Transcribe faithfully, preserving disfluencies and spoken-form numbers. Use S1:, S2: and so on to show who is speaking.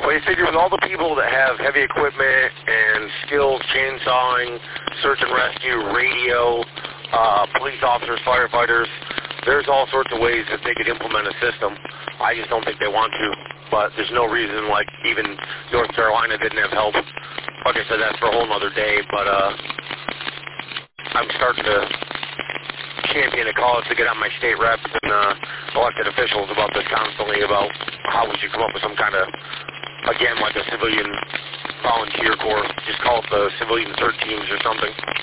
S1: Well, you figure with all the people that have heavy equipment and skills, chainsawing, search and rescue, radio, uh, police officers, firefighters, there's all sorts of ways that they could implement a system. I just don't think they want to. But there's no reason, like, even North Carolina didn't have help. Like I said, that's for a whole other day. But uh, I'm starting to champion a cause to get on my state reps and uh, elected officials about this constantly, about how we should come up with some kind of, again, like a civilian volunteer corps. Just call it the civilian third teams or something.